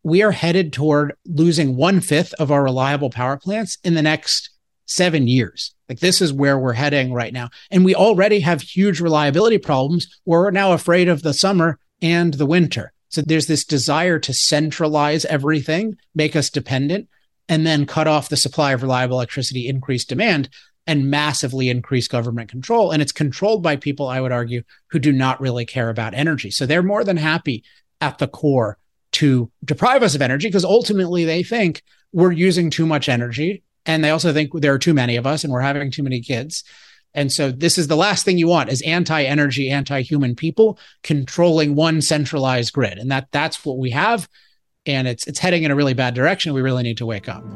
we are headed toward losing 1/5 of our reliable power plants in the next 7 years. Like, this is where we're heading right now. And we already have huge reliability problems where we're now afraid of the summer and the winter. So there's this desire to centralize everything, make us dependent, and then cut off the supply of reliable electricity, increase demand, and massively increase government control. And it's controlled by people, I would argue, who do not really care about energy. So they're more than happy at the core to deprive us of energy because ultimately they think we're using too much energy. And they also think there are too many of us and we're having too many kids. And so this is the last thing you want, is anti-energy, anti-human people controlling one centralized grid. And that's what we have. And it's heading in a really bad direction. We really need to wake up.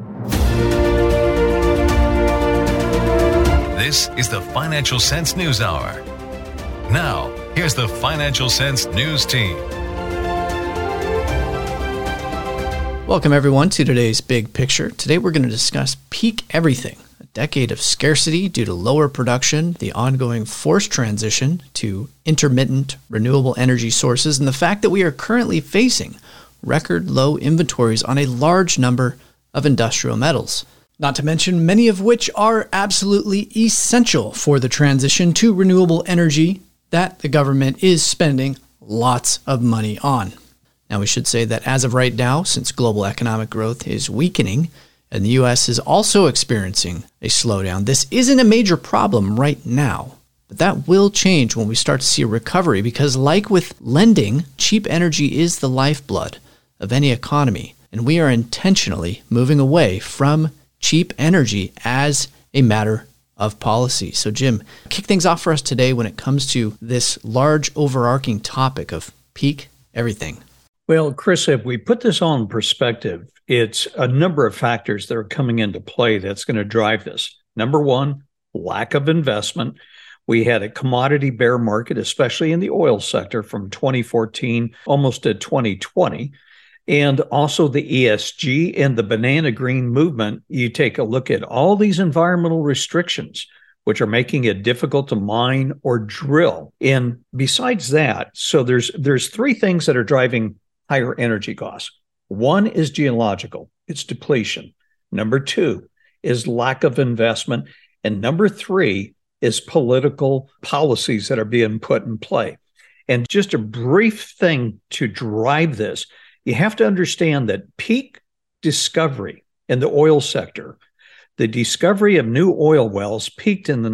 This is the Financial Sense News Hour. Now, here's the Financial Sense News Team. Welcome, everyone, to today's Big Picture. Today, we're going to discuss peak everything, a decade of scarcity due to lower production, the ongoing forced transition to intermittent renewable energy sources, and the fact that we are currently facing record low inventories on a large number of industrial metals. Not to mention many of which are absolutely essential for the transition to renewable energy that the government is spending lots of money on. Now, we should say that as of right now, since global economic growth is weakening and the U.S. is also experiencing a slowdown, this isn't a major problem right now. But that will change when we start to see a recovery because, like with lending, cheap energy is the lifeblood of any economy. And we are intentionally moving away from cheap energy as a matter of policy. So, Jim, kick things off for us today when it comes to this large overarching topic of peak everything. Well, Chris, if we put this all in perspective, it's a number of factors that are coming into play that's going to drive this. Number one, lack of investment. We had a commodity bear market, especially in the oil sector from 2014 almost to 2020. And also the ESG and the banana green movement. You take a look at all these environmental restrictions, which are making it difficult to mine or drill. And besides that, so there's three things that are driving higher energy costs. One is geological, it's depletion. Number two is lack of investment. And number three is political policies that are being put in play. And just a brief thing to drive this, you have to understand that peak discovery in the oil sector, the discovery of new oil wells peaked in the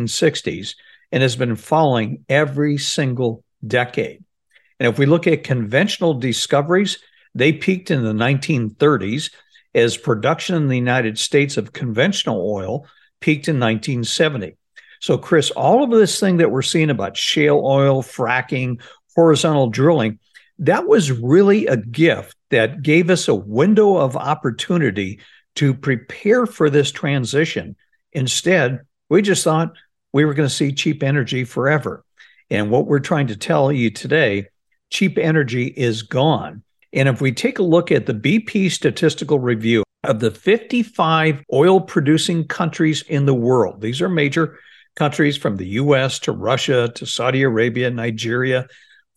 1960s and has been falling every single decade. And if we look at conventional discoveries, they peaked in the 1930s as production in the United States of conventional oil peaked in 1970. So, Chris, all of this thing that we're seeing about shale oil, fracking, horizontal drilling, that was really a gift that gave us a window of opportunity to prepare for this transition. Instead, we just thought we were going to see cheap energy forever. And what we're trying to tell you today, cheap energy is gone. And if we take a look at the BP statistical review of the 55 oil-producing countries in the world, these are major countries from the U.S. to Russia to Saudi Arabia, Nigeria.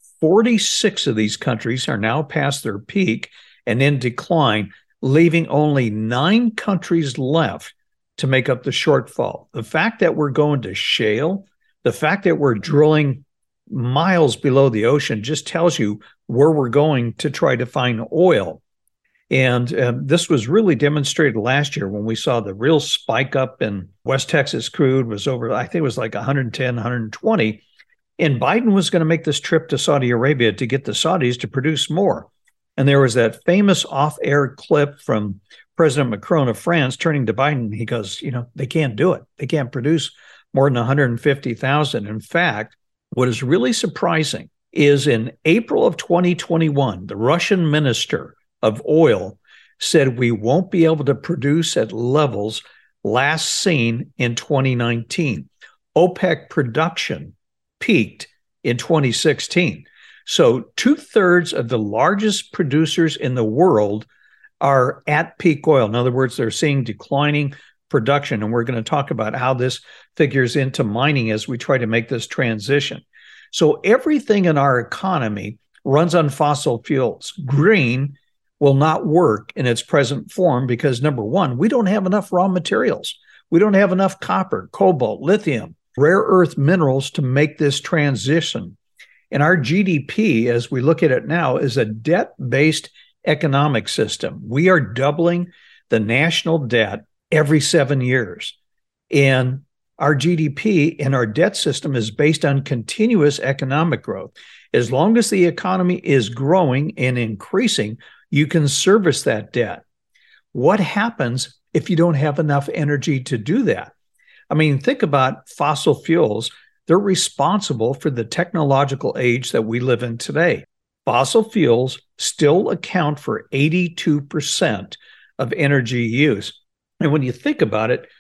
46 of these countries are now past their peak and in decline, leaving only 9 countries left to make up the shortfall. The fact that we're going to shale, the fact that we're drilling miles below the ocean just tells you where we're going to try to find oil. And this was really demonstrated last year when we saw the real spike up in West Texas crude was over, I think it was like 110, 120. And Biden was going to make this trip to Saudi Arabia to get the Saudis to produce more. And there was that famous off-air clip from President Macron of France turning to Biden. He goes, they can't do it. They can't produce more than 150,000. In fact, what is really surprising is in April of 2021, the Russian minister of oil said we won't be able to produce at levels last seen in 2019. OPEC production peaked in 2016. So 2/3 of the largest producers in the world are at peak oil. In other words, they're seeing declining production. And we're going to talk about how this figures into mining as we try to make this transition. So everything in our economy runs on fossil fuels. Green will not work in its present form because, number one, we don't have enough raw materials. We don't have enough copper, cobalt, lithium, rare earth minerals to make this transition. And our GDP, as we look at it now, is a debt-based economic system. We are doubling the national debt every 7 years. And our GDP and our debt system is based on continuous economic growth. As long as the economy is growing and increasing, you can service that debt. What happens if you don't have enough energy to do that? I mean, think about fossil fuels. They're responsible for the technological age that we live in today. Fossil fuels still account for 82% of energy use. And when you think about it,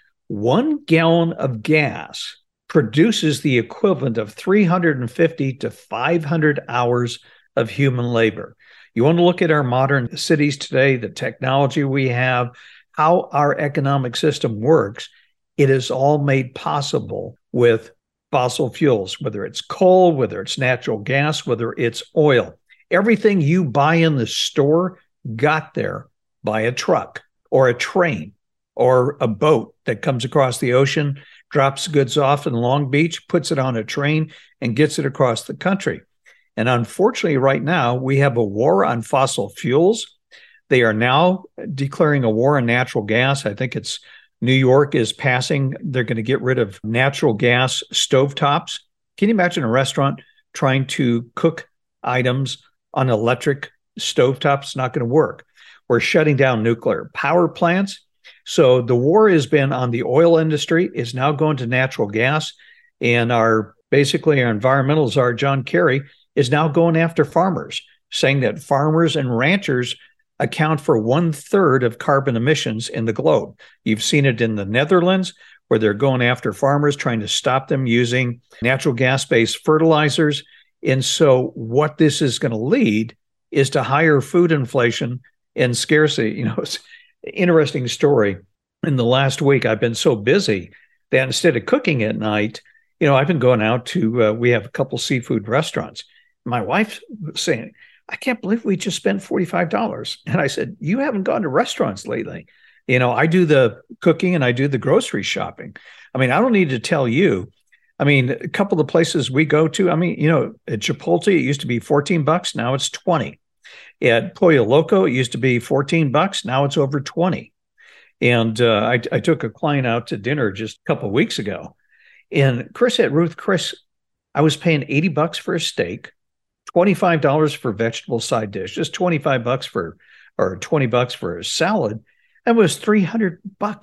1 gallon of gas produces the equivalent of 350 to 500 hours of human labor. You want to look at our modern cities today, the technology we have, how our economic system works. It is all made possible with fossil fuels, whether it's coal, whether it's natural gas, whether it's oil. Everything you buy in the store got there by a truck or a train or a boat that comes across the ocean, drops goods off in Long Beach, puts it on a train, and gets it across the country. And unfortunately, right now, we have a war on fossil fuels. They are now declaring a war on natural gas. I think it's New York is passing. They're going to get rid of natural gas stovetops. Can you imagine a restaurant trying to cook items on electric stovetops? It's not going to work. We're shutting down nuclear power plants. So the war has been on the oil industry, is now going to natural gas. And our environmental czar, John Kerry, is now going after farmers, saying that farmers and ranchers account for 1/3 of carbon emissions in the globe. You've seen it in the Netherlands, where they're going after farmers, trying to stop them using natural gas-based fertilizers. And so what this is going to lead is to higher food inflation and scarcity. You know, it's an interesting story. In the last week, I've been so busy that instead of cooking at night, I've been going out to, we have a couple seafood restaurants. My wife's saying, I can't believe we just spent $45. And I said, you haven't gone to restaurants lately. I do the cooking and I do the grocery shopping. I mean, I don't need to tell you. I mean, a couple of the places we go to, at Chipotle, it used to be $14. Now it's $20. At Pollo Loco, it used to be $14. Now it's over $20. And I took a client out to dinner just a couple of weeks ago. And Chris said, Chris, I was paying $80 for a steak, $25 for vegetable side dish, just $25 or $20 for a salad. That was $300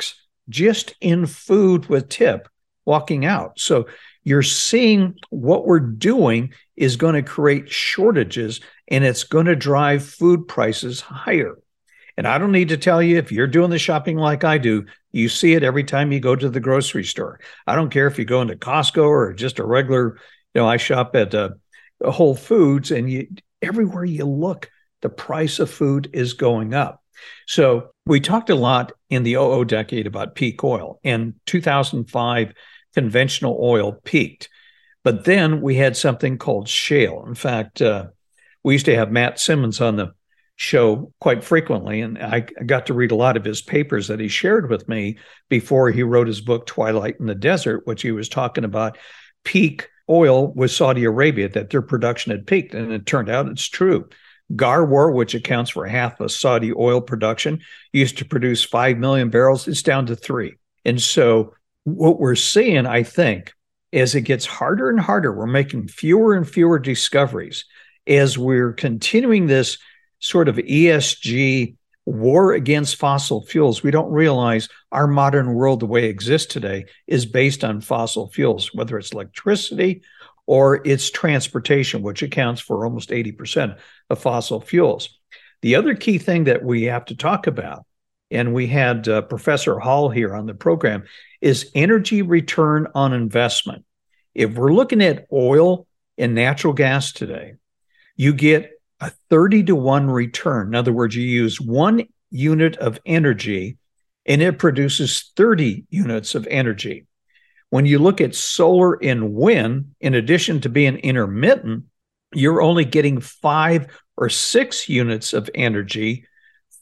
just in food with tip walking out. So you're seeing what we're doing is going to create shortages, and it's going to drive food prices higher. And I don't need to tell you, if you're doing the shopping like I do, you see it every time you go to the grocery store. I don't care if you go into Costco or just a regular, I shop at Whole Foods, and everywhere you look, the price of food is going up. So we talked a lot in the 00 decade about peak oil. In 2005, conventional oil peaked. But then we had something called shale. In fact, we used to have Matt Simmons on the show quite frequently, and I got to read a lot of his papers that he shared with me before he wrote his book, Twilight in the Desert, which he was talking about peak oil with Saudi Arabia, that their production had peaked. And it turned out it's true. Garwar, which accounts for half of Saudi oil production, used to produce 5 million barrels. It's down to 3. And so what we're seeing, I think, as it gets harder and harder, we're making fewer and fewer discoveries as we're continuing this sort of ESG war against fossil fuels. We don't realize our modern world, the way it exists today, is based on fossil fuels, whether it's electricity or it's transportation, which accounts for almost 80% of fossil fuels. The other key thing that we have to talk about, and we had Professor Hall here on the program, is energy return on investment. If we're looking at oil and natural gas today, you get a 30-to-1 return. In other words, you use 1 unit of energy and it produces 30 units of energy. When you look at solar and wind, in addition to being intermittent, you're only getting 5 or 6 units of energy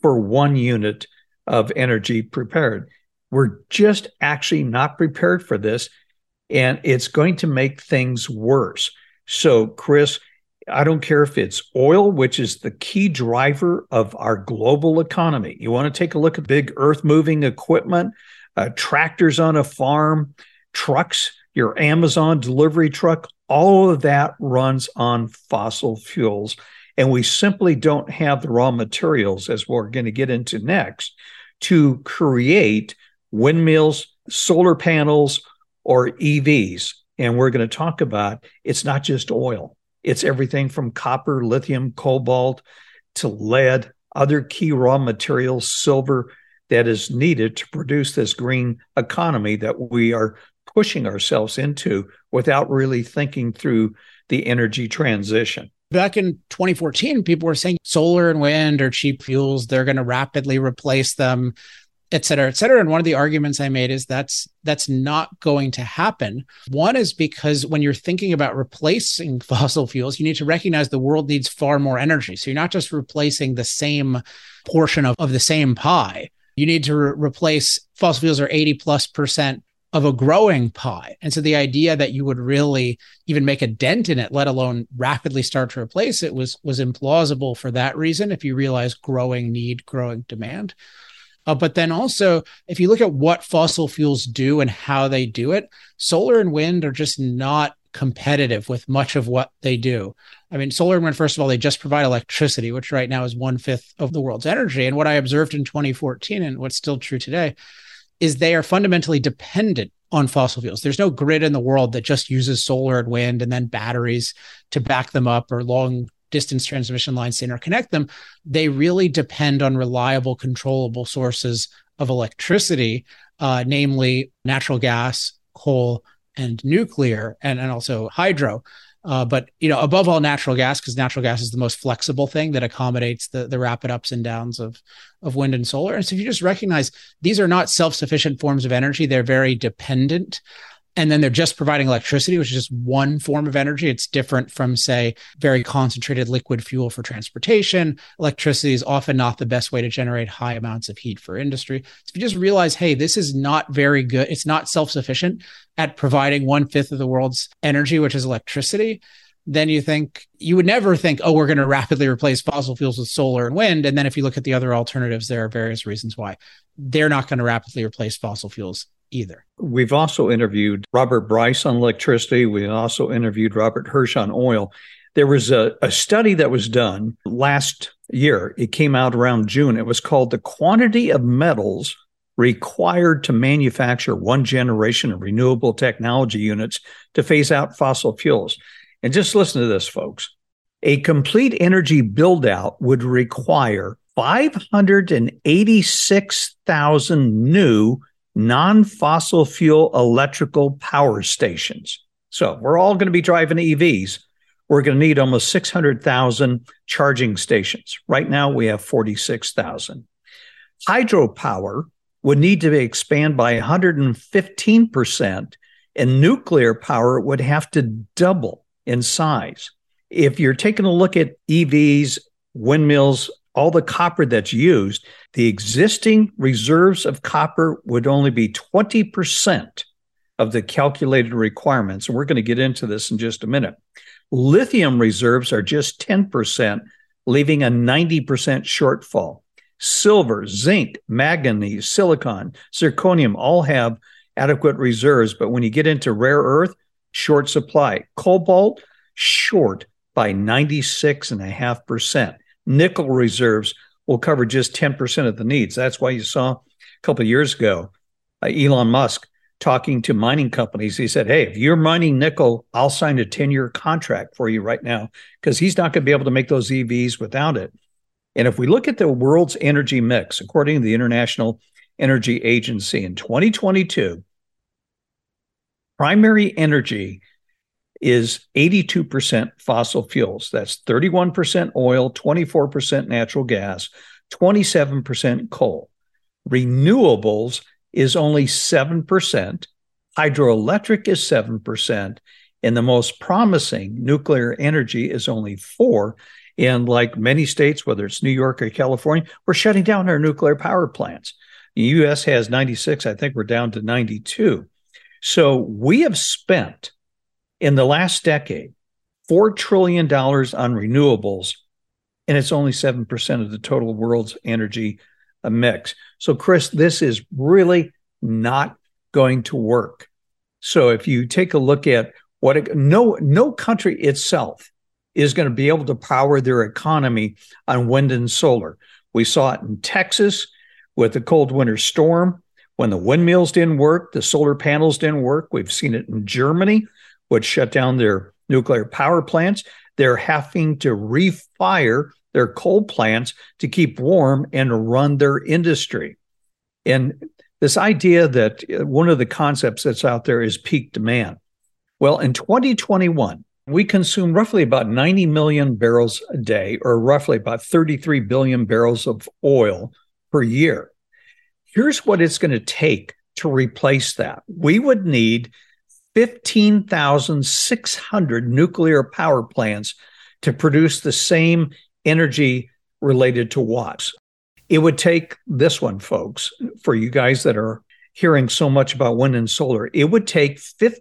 for 1 unit of energy prepared. We're just actually not prepared for this, and it's going to make things worse. So, Chris, I don't care if it's oil, which is the key driver of our global economy. You want to take a look at big earth-moving equipment, tractors on a farm, trucks, your Amazon delivery truck, all of that runs on fossil fuels. And we simply don't have the raw materials, as we're going to get into next, to create windmills, solar panels, or EVs. And we're going to talk about it's not just oil. It's everything from copper, lithium, cobalt, to lead, other key raw materials, silver, that is needed to produce this green economy that we are pushing ourselves into without really thinking through the energy transition. Back in 2014, people were saying solar and wind are cheap fuels. They're going to rapidly replace them, et cetera, et cetera. And one of the arguments I made is that's not going to happen. One is because when you're thinking about replacing fossil fuels, you need to recognize the world needs far more energy. So you're not just replacing the same portion of the same pie. You need to replace fossil fuels are 80+% of a growing pie. And so the idea that you would really even make a dent in it, let alone rapidly start to replace it, was implausible for that reason, if you realize growing need, growing demand. But then also, if you look at what fossil fuels do and how they do it, solar and wind are just not competitive with much of what they do. I mean, solar and wind, first of all, they just provide electricity, which right now is 1/5 of the world's energy. And what I observed in 2014, and what's still true today, is they are fundamentally dependent on fossil fuels. There's no grid in the world that just uses solar and wind and then batteries to back them up, or long distance transmission lines to interconnect them. They really depend on reliable, controllable sources of electricity, namely natural gas, coal, and nuclear, and also hydro. But above all, natural gas, because natural gas is the most flexible thing that accommodates the rapid ups and downs of wind and solar. And so if you just recognize these are not self-sufficient forms of energy, they're very dependent. And then they're just providing electricity, which is just one form of energy. It's different from, say, very concentrated liquid fuel for transportation. Electricity is often not the best way to generate high amounts of heat for industry. So if you just realize, hey, this is not very good, it's not self-sufficient at providing 1/5 of the world's energy, which is electricity, then you would never think, oh, we're going to rapidly replace fossil fuels with solar and wind. And then if you look at the other alternatives, there are various reasons why they're not going to rapidly replace fossil fuels either. We've also interviewed Robert Bryce on electricity. We also interviewed Robert Hirsch on oil. There was a study that was done last year. It came out around June. It was called The Quantity of Metals Required to Manufacture One Generation of Renewable Technology Units to Phase Out Fossil Fuels. And just listen to this, folks. A complete energy build-out would require 586,000 new non-fossil fuel electrical power stations. So we're all going to be driving EVs. We're going to need almost 600,000 charging stations. Right now, we have 46,000. Hydropower would need to expand by 115%, and nuclear power would have to double in size. If you're taking a look at EVs, windmills, all the copper that's used, the existing reserves of copper would only be 20% of the calculated requirements. And we're going to get into this in just a minute. Lithium reserves are just 10%, leaving a 90% shortfall. Silver, zinc, manganese, silicon, zirconium all have adequate reserves. But when you get into rare earth, short supply. Cobalt, short by 96.5%. Nickel reserves will cover just 10% of the needs. That's why you saw a couple of years ago, Elon Musk talking to mining companies. He said, hey, if you're mining nickel, I'll sign a 10-year contract for you right now, because he's not going to be able to make those EVs without it. And if we look at the world's energy mix, according to the International Energy Agency, in 2022, primary energy is 82% fossil fuels. That's 31% oil, 24% natural gas, 27% coal. Renewables is only 7%. Hydroelectric is 7%. And the most promising, nuclear energy, is only 4%. And like many states, whether it's New York or California, we're shutting down our nuclear power plants. The U.S. has 96. I think we're down to 92. So we have spent in the last decade $4 trillion on renewables, and it's only 7% of the total world's energy mix. So, Chris, this is really not going to work. So if you take a look at no country itself is going to be able to power their economy on wind and solar. We saw it in Texas with the cold winter storm. When the windmills didn't work, the solar panels didn't work. We've seen it in Germany, which shut down their nuclear power plants. They're having to refire their coal plants to keep warm and run their industry. And this idea that one of the concepts that's out there is peak demand. Well, in 2021, we consume roughly about 90 million barrels a day, or roughly about 33 billion barrels of oil per year. Here's what it's going to take to replace that. We would need 15,600 nuclear power plants to produce the same energy related to watts. It would take this one, folks, for you guys that are hearing so much about wind and solar. It would take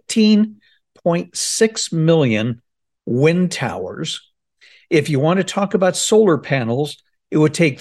15.6 million wind towers. If you want to talk about solar panels, it would take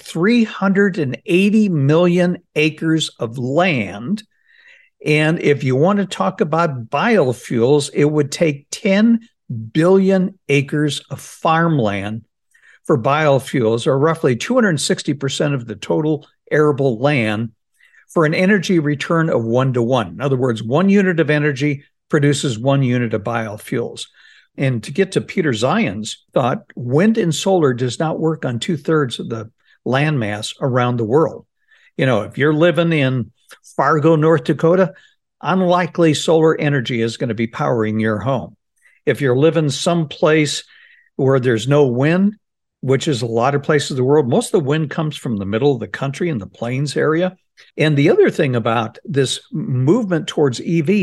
380 million acres of land. And if you want to talk about biofuels, it would take 10 billion acres of farmland for biofuels, or roughly 260% of the total arable land, for an energy return of 1 to 1. In other words, 1 unit of energy produces 1 unit of biofuels. And to get to Peter Zeihan's thought, wind and solar does not work on 2/3 of the landmass around the world. You know, if you're living in Fargo, North Dakota, unlikely solar energy is going to be powering your home. If you're living someplace where there's no wind, which is a lot of places in the world, most of the wind comes from the middle of the country in the plains area. And the other thing about this movement towards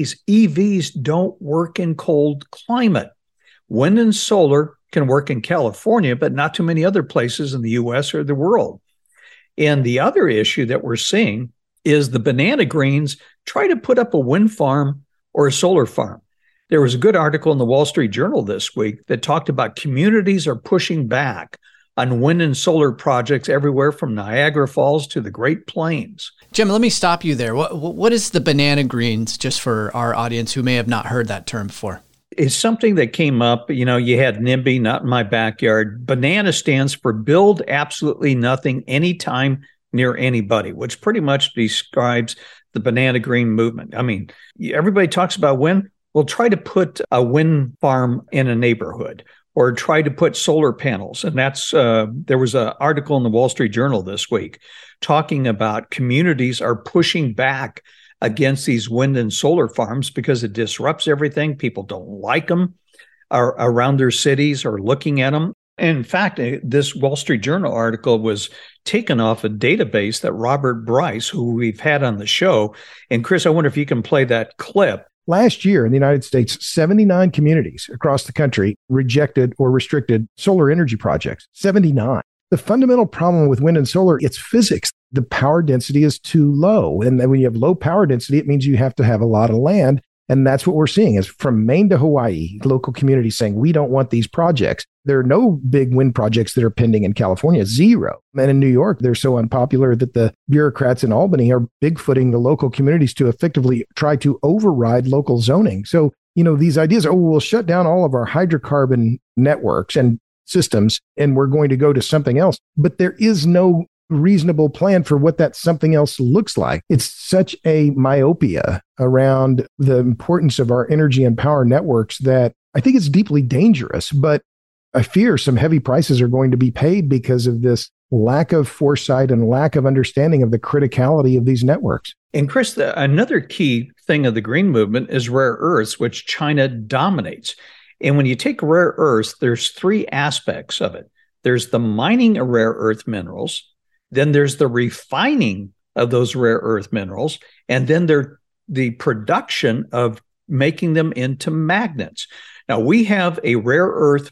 EVs don't work in cold climate. Wind and solar can work in California, but not too many other places in the U.S. or the world. And the other issue that we're seeing is the banana greens try to put up a wind farm or a solar farm. There was a good article in the Wall Street Journal this week that talked about communities are pushing back on wind and solar projects everywhere from Niagara Falls to the Great Plains. Jim, let me stop you there. What is the banana greens, just for our audience who may have not heard that term before? It's something that came up. You know, you had NIMBY, not in my backyard. Banana stands for build absolutely nothing anytime near anybody, which pretty much describes the banana green movement. I mean, everybody talks about wind. Well, try to put a wind farm in a neighborhood, or try to put solar panels. And that's there was an article in the Wall Street Journal this week talking about communities are pushing back against these wind and solar farms because it disrupts everything. People don't like them around their cities or looking at them. In fact, this Wall Street Journal article was taken off a database that Robert Bryce, who we've had on the show. And Chris, I wonder if you can play that clip. Last year in the United States, 79 communities across the country rejected or restricted solar energy projects. 79. The fundamental problem with wind and solar, it's physics. The power density is too low. And when you have low power density, it means you have to have a lot of land. And that's what we're seeing is from Maine to Hawaii, local communities saying, we don't want these projects. There are no big wind projects that are pending in California, zero. And in New York, they're so unpopular that the bureaucrats in Albany are bigfooting the local communities to effectively try to override local zoning. So, you know, these ideas, we'll shut down all of our hydrocarbon networks and systems, and we're going to go to something else. But there is no reasonable plan for what that something else looks like. It's such a myopia around the importance of our energy and power networks that I think it's deeply dangerous. But I fear some heavy prices are going to be paid because of this lack of foresight and lack of understanding of the criticality of these networks. And Chris, another key thing of the green movement is rare earths, which China dominates. And when you take rare earths, there's 3 aspects of it. There's the mining of rare earth minerals, then there's the refining of those rare earth minerals, and then the production of making them into magnets. Now, we have a rare earth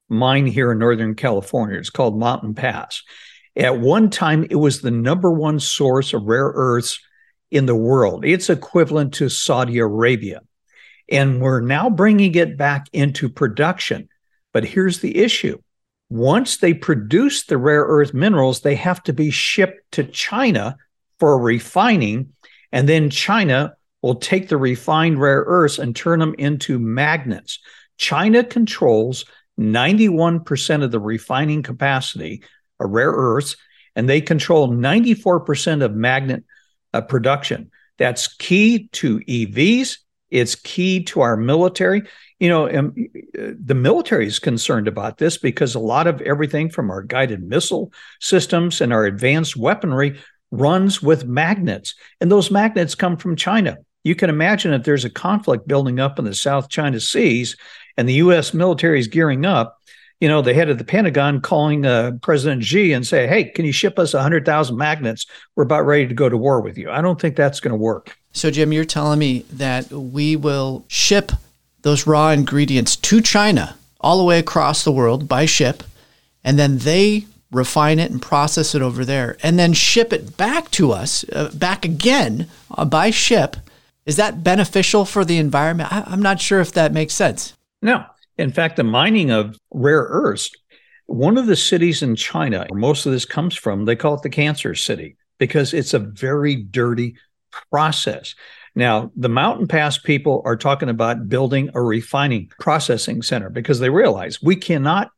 mine here in Northern California. It's called Mountain Pass. At one time, it was the number one source of rare earths in the world. It's equivalent to Saudi Arabia. And we're now bringing it back into production. But here's the issue. Once they produce the rare earth minerals, they have to be shipped to China for refining. And then China will take the refined rare earths and turn them into magnets. China controls 91% of the refining capacity of rare earths, and they control 94% of magnet production. That's key to EVs. It's key to our military. The military is concerned about this because a lot of everything from our guided missile systems and our advanced weaponry runs with magnets, and those magnets come from China. You can imagine if there's a conflict building up in the South China Seas and the U.S. military is gearing up, the head of the Pentagon calling President Xi and say, hey, can you ship us 100,000 magnets? We're about ready to go to war with you. I don't think that's going to work. So, Jim, you're telling me that we will ship those raw ingredients to China all the way across the world by ship, and then they refine it and process it over there, and then ship it back to us, back again by ship. Is that beneficial for the environment? I'm not sure if that makes sense. No. In fact, the mining of rare earths, one of the cities in China where most of this comes from, they call it the cancer city because it's a very dirty process. Now, the Mountain Pass people are talking about building a refining processing center because they realize we cannot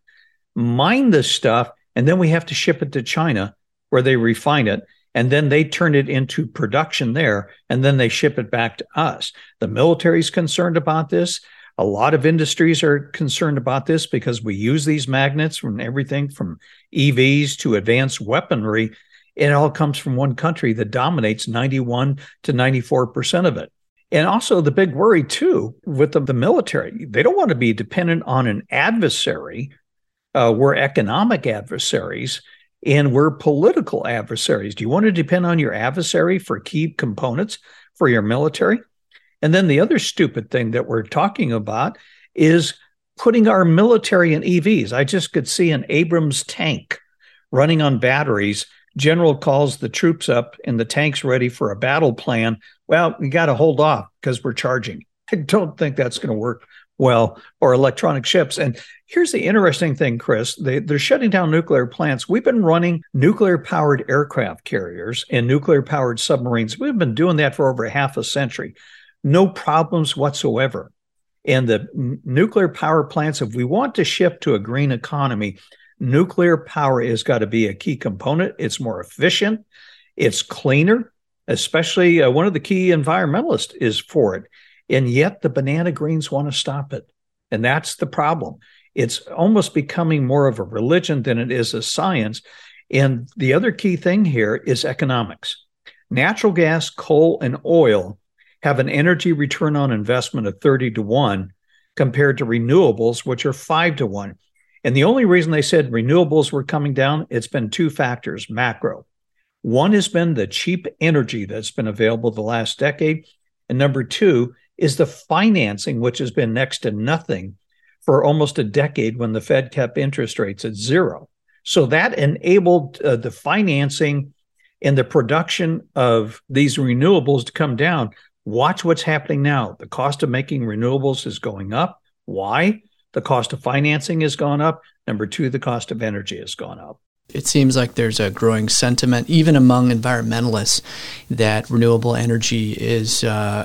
mine this stuff and then we have to ship it to China where they refine it. And then they turn it into production there, and then they ship it back to us. The military is concerned about this. A lot of industries are concerned about this because we use these magnets from everything from EVs to advanced weaponry. It all comes from one country that dominates 91 to 94% of it. And also the big worry, too, with the military, they don't want to be dependent on an adversary. We're economic adversaries. And we're political adversaries. Do you want to depend on your adversary for key components for your military? And then the other stupid thing that we're talking about is putting our military in EVs. I just could see an Abrams tank running on batteries. General calls the troops up and the tank's ready for a battle plan. Well, we got to hold off because we're charging. I don't think that's going to work well, or electronic ships. And here's the interesting thing, Chris. They're shutting down nuclear plants. We've been running nuclear-powered aircraft carriers and nuclear-powered submarines. We've been doing that for over half a century. No problems whatsoever. And the nuclear power plants, if we want to shift to a green economy, nuclear power has got to be a key component. It's more efficient. It's cleaner, especially one of the key environmentalists is for it. And yet the banana greens want to stop it. And that's the problem. It's almost becoming more of a religion than it is a science. And the other key thing here is economics. Natural gas, coal, and oil have an energy return on investment of 30 to 1 compared to renewables, which are 5 to 1. And the only reason they said renewables were coming down, it's been two factors, macro. One has been the cheap energy that's been available the last decade. And number two is the financing, which has been next to nothing for almost a decade when the Fed kept interest rates at zero. So that enabled the financing and the production of these renewables to come down. Watch what's happening now. The cost of making renewables is going up. Why? The cost of financing has gone up. Number two, the cost of energy has gone up. It seems like there's a growing sentiment, even among environmentalists, that renewable energy is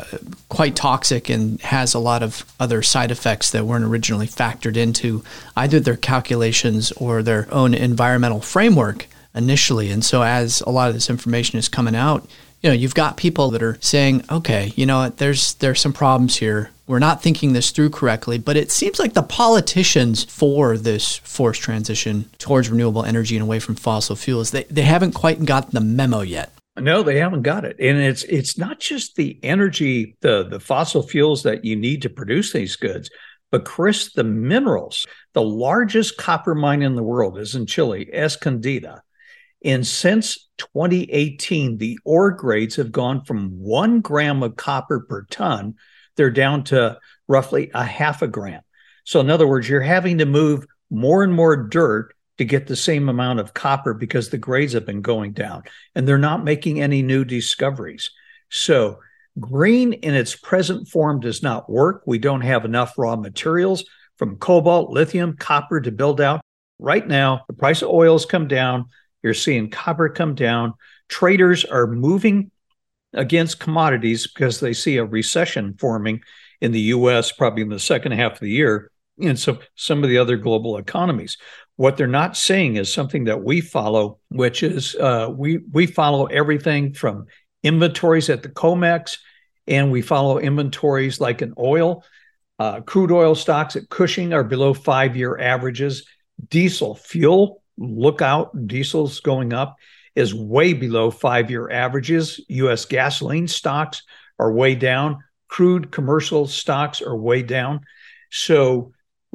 quite toxic and has a lot of other side effects that weren't originally factored into either their calculations or their own environmental framework initially. And so as a lot of this information is coming out, you've got people that are saying, okay, there's some problems here. We're not thinking this through correctly, but it seems like the politicians for this forced transition towards renewable energy and away from fossil fuels, they haven't quite got the memo yet. No, they haven't got it. And it's not just the energy, the fossil fuels that you need to produce these goods, but Chris, the minerals. The largest copper mine in the world is in Chile, Escondida. And since 2018, the ore grades have gone from 1 gram of copper per ton. They're down to roughly a half a gram. So in other words, you're having to move more and more dirt to get the same amount of copper because the grades have been going down, and they're not making any new discoveries. So green in its present form does not work. We don't have enough raw materials from cobalt, lithium, copper to build out. Right now, the price of oil has come down. You're seeing copper come down. Traders are moving against commodities because they see a recession forming in the U.S. probably in the second half of the year, and so some of the other global economies. What they're not saying is something that we follow, which is we follow everything from inventories at the COMEX, and we follow inventories like in oil. Crude oil stocks at Cushing are below 5-year averages. Diesel fuel, look out, diesel's going up, is way below 5-year averages. U.S. gasoline stocks are way down. Crude commercial stocks are way down. So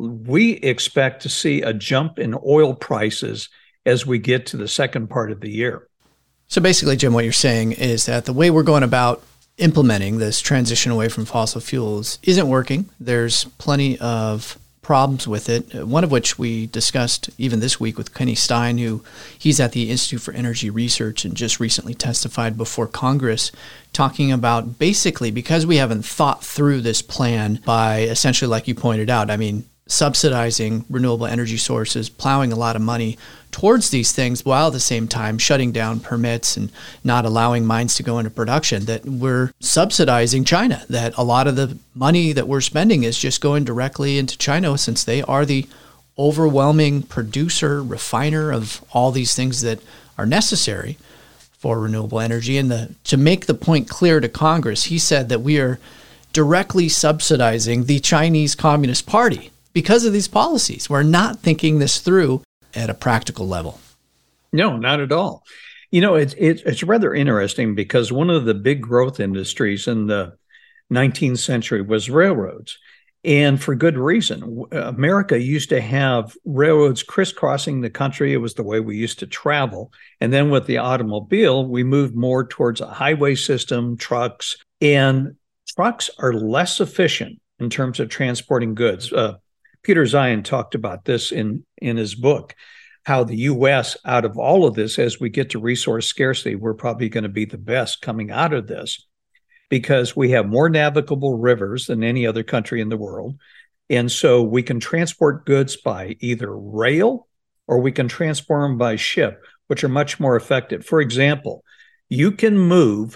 we expect to see a jump in oil prices as we get to the second part of the year. So basically, Jim, what you're saying is that the way we're going about implementing this transition away from fossil fuels isn't working. There's plenty of problems with it, one of which we discussed even this week with Kenny Stein, who he's at the Institute for Energy Research and just recently testified before Congress, talking about basically because we haven't thought through this plan by essentially, like you pointed out, I mean, subsidizing renewable energy sources, plowing a lot of money towards these things while at the same time shutting down permits and not allowing mines to go into production, that we're subsidizing China, that a lot of the money that we're spending is just going directly into China since they are the overwhelming producer, refiner of all these things that are necessary for renewable energy. And to make the point clear to Congress, he said that we are directly subsidizing the Chinese Communist Party because of these policies. We're not thinking this through at a practical level. No, not at all. You know, it's rather interesting because one of the big growth industries in the 19th century was railroads. And for good reason. America used to have railroads crisscrossing the country. It was the way we used to travel. And then with the automobile, we moved more towards a highway system, trucks. And trucks are less efficient in terms of transporting goods. Peter Zeihan talked about this in his book, how the U.S., out of all of this, as we get to resource scarcity, we're probably going to be the best coming out of this because we have more navigable rivers than any other country in the world. And so we can transport goods by either rail or we can transport them by ship, which are much more effective. For example, you can move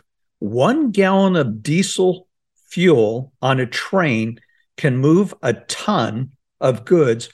1 gallon of diesel fuel on a train can move a ton of goods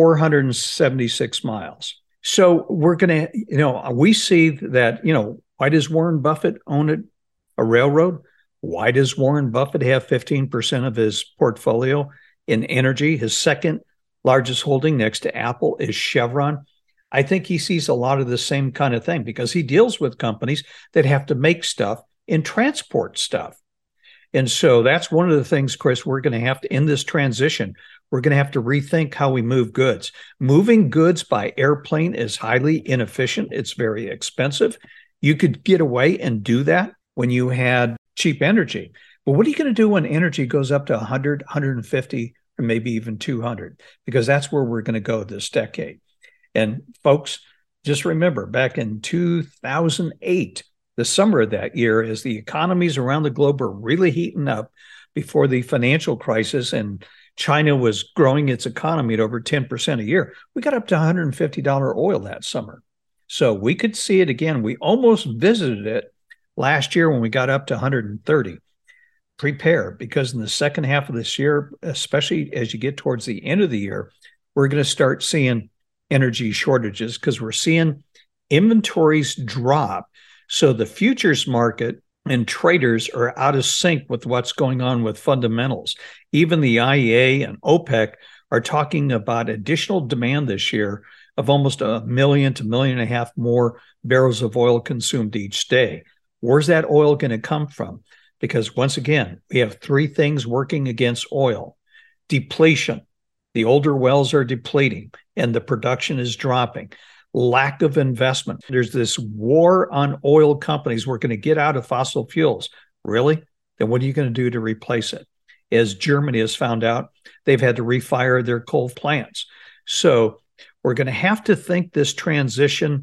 476 miles. So we're going to, we see that, why does Warren Buffett own a railroad? Why does Warren Buffett have 15% of his portfolio in energy? His second largest holding next to Apple is Chevron. I think he sees a lot of the same kind of thing because he deals with companies that have to make stuff and transport stuff. And so that's one of the things, Chris, we're going to have to, in this transition, we're going to have to rethink how we move goods. Moving goods by airplane is highly inefficient. It's very expensive. You could get away and do that when you had cheap energy. But what are you going to do when energy goes up to 100, 150, or maybe even 200? Because that's where we're going to go this decade. And folks, just remember, back in 2008, the summer of that year, as the economies around the globe were really heating up before the financial crisis and China was growing its economy at over 10% a year, we got up to $150 oil that summer. So we could see it again. We almost visited it last year when we got up to 130. Prepare, because in the second half of this year, especially as you get towards the end of the year, we're going to start seeing energy shortages because we're seeing inventories drop. So the futures market and traders are out of sync with what's going on with fundamentals. Even the IEA and OPEC are talking about additional demand this year of almost 1 million to 1.5 million more barrels of oil consumed each day. Where's that oil going to come from? Because once again, we have 3 things working against oil. Depletion. The older wells are depleting and the production is dropping. Lack of investment. There's this war on oil companies. We're going to get out of fossil fuels. Really? Then what are you going to do to replace it? As Germany has found out, they've had to refire their coal plants. So We're going to have to think this transition,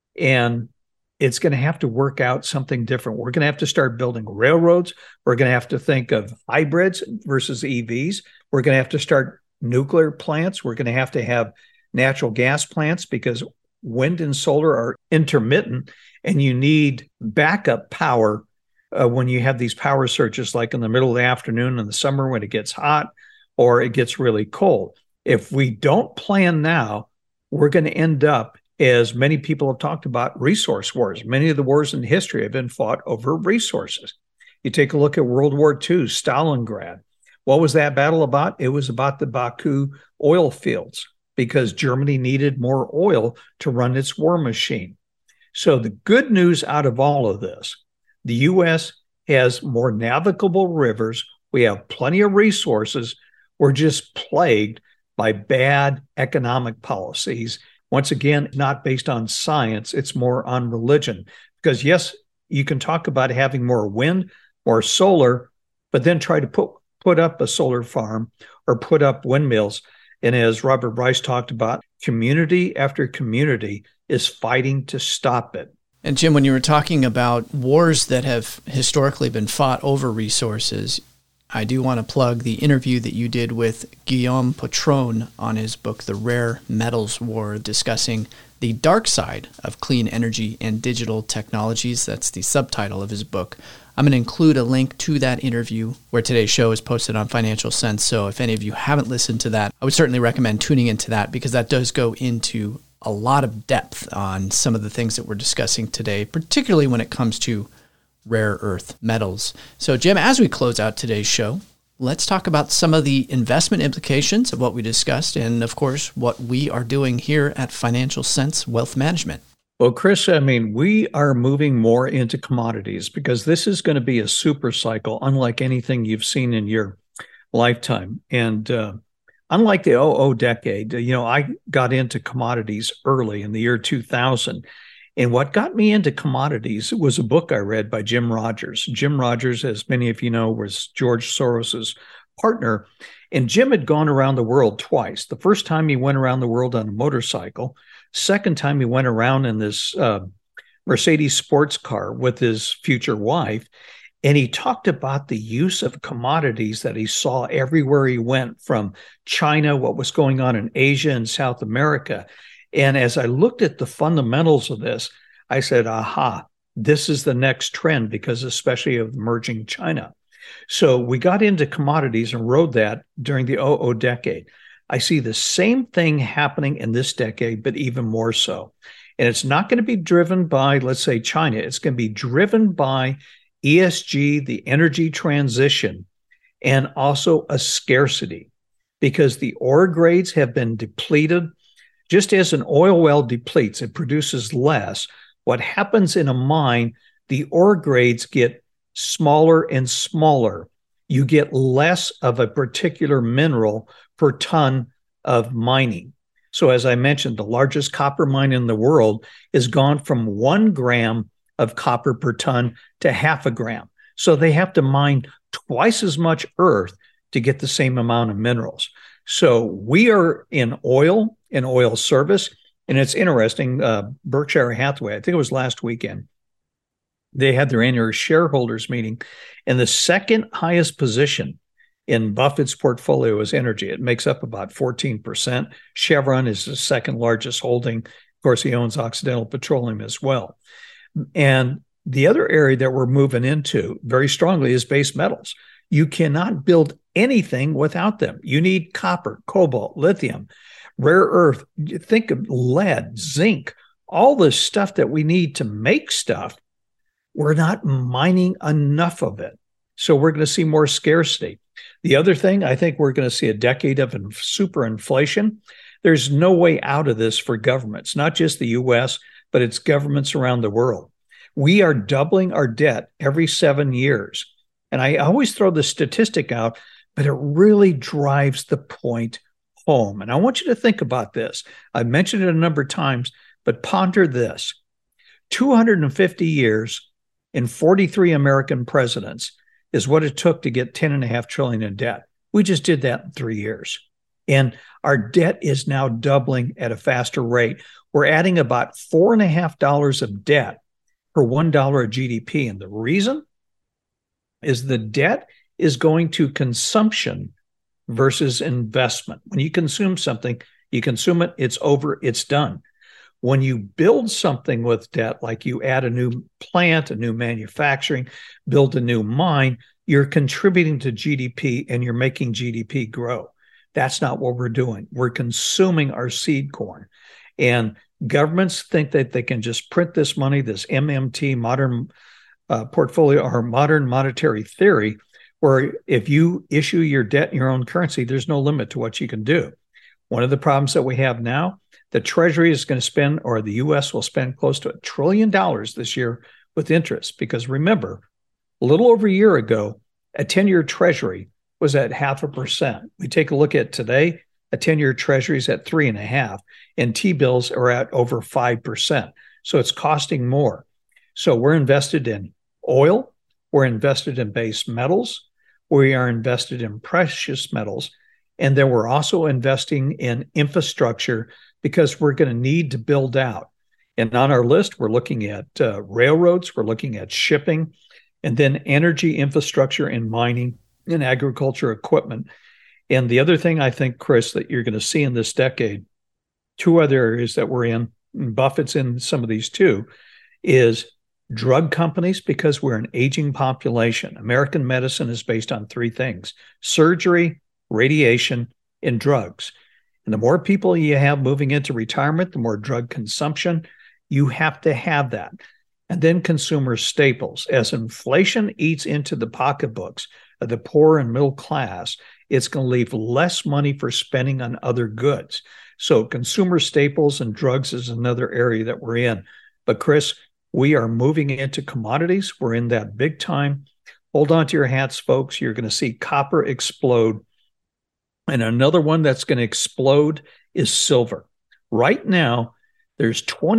and it's going to have to work out something different. We're going to have to start building railroads. We're going to have to think of hybrids versus EVs. We're going to have to start nuclear plants. We're going to have natural gas plants because wind and solar are intermittent, and you need backup power when you have these power surges, like in the middle of the afternoon in the summer when it gets hot or it gets really cold. If we don't plan now, we're going to end up, as many people have talked about, resource wars. Many of the wars in history have been fought over resources. You take a look at World War II, Stalingrad. What was that battle about? It was about the Baku oil fields because Germany needed more oil to run its war machine. So the good news out of all of this, the U.S. has more navigable rivers. We have plenty of resources. We're just plagued by bad economic policies. Once again, not based on science, it's more on religion. Because yes, you can talk about having more wind or solar, but then try to put up a solar farm or put up windmills. And as Robert Bryce talked about, community after community is fighting to stop it. And Jim, when you were talking about wars that have historically been fought over resources, I do want to plug the interview that you did with Guillaume Patron on his book, The Rare Metals War, discussing the dark side of clean energy and digital technologies. That's the subtitle of his book. I'm going to include a link to that interview where today's show is posted on Financial Sense. So if any of you haven't listened to that, I would certainly recommend tuning into that because that does go into a lot of depth on some of the things that we're discussing today, particularly when it comes to rare earth metals. So Jim, as we close out today's show, let's talk about some of the investment implications of what we discussed and, of course, what we are doing here at Financial Sense Wealth Management. Well, Chris, we are moving more into commodities because this is going to be a super cycle, unlike anything you've seen in your lifetime. And unlike the 00 decade, I got into commodities early in the year 2000. And what got me into commodities was a book I read by Jim Rogers. Jim Rogers, as many of you know, was George Soros's partner. And Jim had gone around the world twice. The first time he went around the world on a motorcycle. Second time he went around in this Mercedes sports car with his future wife. And he talked about the use of commodities that he saw everywhere he went, from China, what was going on in Asia and South America. And as I looked at the fundamentals of this, I said, aha, this is the next trend because especially of emerging China. So we got into commodities and rode that during the 00 decade. I see the same thing happening in this decade, but even more so. And it's not going to be driven by, let's say, China. It's going to be driven by ESG, the energy transition, and also a scarcity because the ore grades have been depleted. Just as an oil well depletes, it produces less. What happens in a mine, the ore grades get smaller and smaller. You get less of a particular mineral per ton of mining. So as I mentioned, the largest copper mine in the world is gone from 1 gram of copper per ton to 0.5 gram. So they have to mine twice as much earth to get the same amount of minerals. So we are in oil and oil service. And it's interesting, Berkshire Hathaway, I think it was last weekend, they had their annual shareholders meeting. And the second highest position in Buffett's portfolio is energy. It makes up about 14%. Chevron is the second largest holding. Of course, he owns Occidental Petroleum as well. And the other area that we're moving into very strongly is base metals. You cannot build anything without them. You need copper, cobalt, lithium, rare earth. Think of lead, zinc, all this stuff that we need to make stuff. We're not mining enough of it. So we're going to see more scarcity. The other thing, I think we're going to see a decade of super inflation. There's no way out of this for governments, not just the U.S., but it's governments around the world. We are doubling our debt every 7 years. And I always throw the statistic out, but it really drives the point home. And I want you to think about this. I've mentioned it a number of times, but ponder this. 250 years and 43 American presidents is what it took to get $10.5 trillion in debt. We just did that in 3 years. And our debt is now doubling at a faster rate. We're adding about $4.50 of debt per $1 of GDP. And the reason is the debt is going to consumption versus investment. When you consume something, you consume it, it's over, it's done. When you build something with debt, like you add a new plant, a new manufacturing, build a new mine, you're contributing to GDP and you're making GDP grow. That's not what we're doing. We're consuming our seed corn. And governments think that they can just print this money, this MMT, modern portfolio or modern monetary theory, where if you issue your debt in your own currency, there's no limit to what you can do. One of the problems that we have now, the Treasury is going to spend, or the U.S. will spend close to $1 trillion this year with interest. Because remember, a little over a year ago, a 10-year Treasury was at 0.5%. We take a look at today, a 10-year Treasury is at 3.5%, and T-bills are at over 5%. So it's costing more. So we're invested in oil, we're invested in base metals, we are invested in precious metals, and then we're also investing in infrastructure because we're going to need to build out. And on our list, we're looking at railroads, we're looking at shipping, and then energy infrastructure and mining and agriculture equipment. And the other thing I think, Chris, that you're going to see in this decade, two other areas that we're in, and Buffett's in some of these too, is drug companies, because we're an aging population. American medicine is based on three things: surgery, radiation, and drugs. And the more people you have moving into retirement, the more drug consumption. You have to have that. And then consumer staples. As inflation eats into the pocketbooks of the poor and middle class, it's going to leave less money for spending on other goods. So consumer staples and drugs is another area that we're in. But Chris, we are moving into commodities. We're in that big time. Hold on to your hats, folks. You're going to see copper explode. And another one that's going to explode is silver. Right now, there's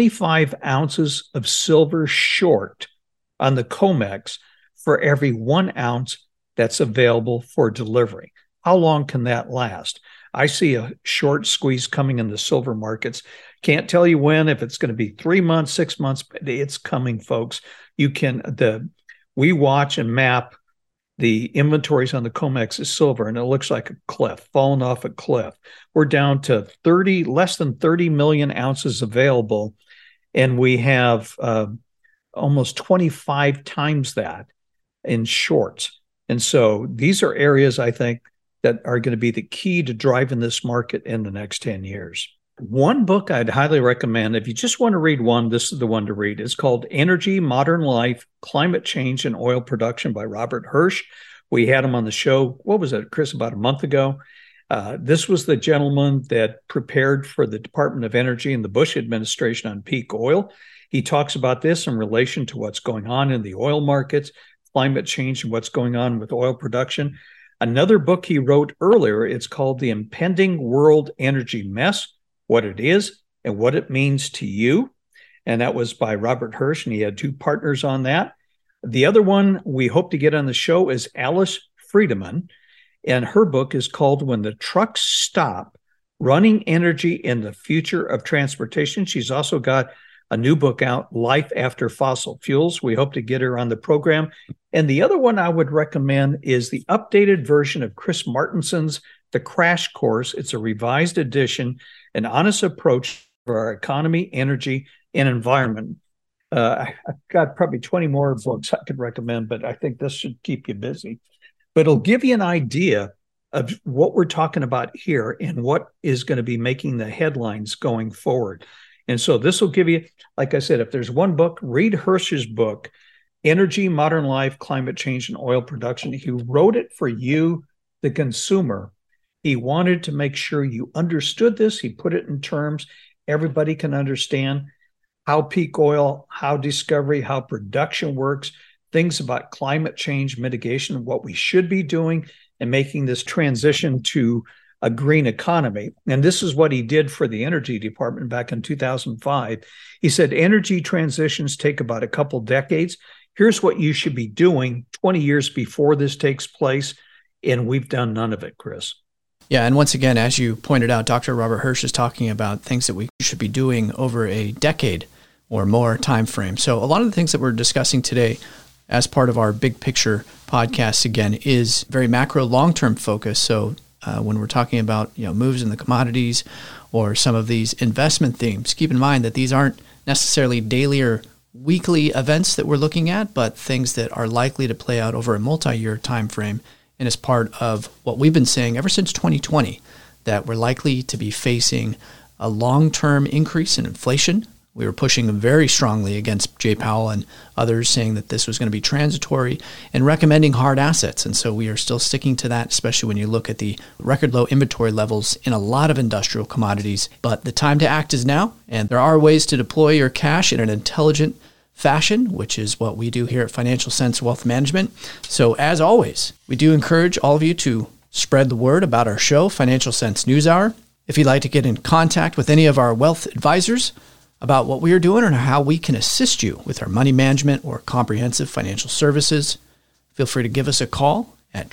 25 ounces of silver short on the COMEX for every 1 ounce that's available for delivery. How long can that last? I see a short squeeze coming in the silver markets. Can't tell you when, if it's going to be 3 months, 6 months, but it's coming, folks. We watch and map the inventories on the COMEX is silver, and it looks like a cliff, falling off a cliff. We're down to less than 30 million ounces available, and we have almost 25 times that in shorts. And so these are areas, I think, that are going to be the key to driving this market in the next 10 years. One book I'd highly recommend, if you just want to read one, this is the one to read. It's called Energy, Modern Life, Climate Change and Oil Production by Robert Hirsch. We had him on the show, what was it, Chris, about a month ago? This was the gentleman that prepared for the Department of Energy in the Bush administration on peak oil. He talks about this in relation to what's going on in the oil markets, climate change, and what's going on with oil production. Another book he wrote earlier, it's called The Impending World Energy Mess, What It Is and What It Means to You. And that was by Robert Hirsch, and he had two partners on that. The other one we hope to get on the show is Alice Friedemann, and her book is called When the Trucks Stop, Running Energy in the Future of Transportation. She's also got a new book out, Life After Fossil Fuels. We hope to get her on the program. And the other one I would recommend is the updated version of Chris Martinson's The Crash Course. It's a revised edition, an honest approach for our economy, energy, and environment. I've got probably 20 more books I could recommend, but I think this should keep you busy. But it'll give you an idea of what we're talking about here and what is going to be making the headlines going forward. And so this will give you, like I said, if there's one book, read Hirsch's book, Energy, Modern Life, Climate Change, and Oil Production. He wrote it for you, the consumer. He wanted to make sure you understood this. He put it in terms everybody can understand how peak oil, how discovery, how production works, things about climate change mitigation, what we should be doing, and making this transition to a green economy. And this is what he did for the Energy Department back in 2005. He said, energy transitions take about a couple decades. Here's what you should be doing 20 years before this takes place. And we've done none of it, Chris. Yeah, and once again, as you pointed out, Dr. Robert Hirsch is talking about things that we should be doing over a decade or more time frame. So a lot of the things that we're discussing today as part of our Big Picture podcast, again, is very macro long-term focus. So when we're talking about moves in the commodities or some of these investment themes, keep in mind that these aren't necessarily daily or weekly events that we're looking at, but things that are likely to play out over a multi-year time frame. And as part of what we've been saying ever since 2020, that we're likely to be facing a long-term increase in inflation. We were pushing very strongly against Jay Powell and others, saying that this was going to be transitory and recommending hard assets. And so we are still sticking to that, especially when you look at the record low inventory levels in a lot of industrial commodities. But the time to act is now, and there are ways to deploy your cash in an intelligent fashion, which is what we do here at Financial Sense Wealth Management. So as always, we do encourage all of you to spread the word about our show, Financial Sense News Hour. If you'd like to get in contact with any of our wealth advisors about what we are doing and how we can assist you with our money management or comprehensive financial services, feel free to give us a call at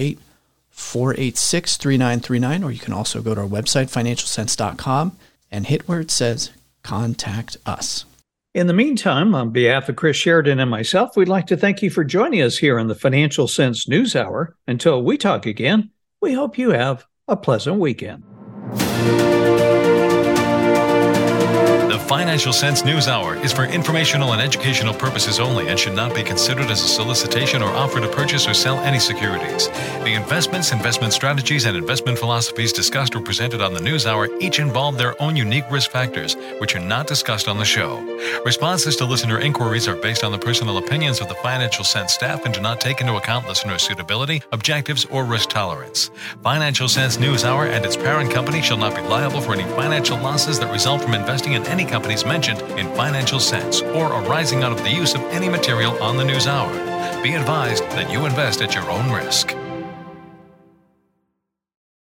888-486-3939, or you can also go to our website, financialsense.com, and hit where it says Contact Us. In the meantime, on behalf of Chris Sheridan and myself, we'd like to thank you for joining us here on the Financial Sense News Hour. Until we talk again, we hope you have a pleasant weekend. The Financial Sense News Hour is for informational and educational purposes only and should not be considered as a solicitation or offer to purchase or sell any securities. The investments, investment strategies, and investment philosophies discussed or presented on the News Hour each involve their own unique risk factors, which are not discussed on the show. Responses to listener inquiries are based on the personal opinions of the Financial Sense staff and do not take into account listener suitability, objectives, or risk tolerance. Financial Sense News Hour and its parent company shall not be liable for any financial losses that result from investing in any companies mentioned in Financial Sense or arising out of the use of any material on the News Hour. Be advised that you invest at your own risk.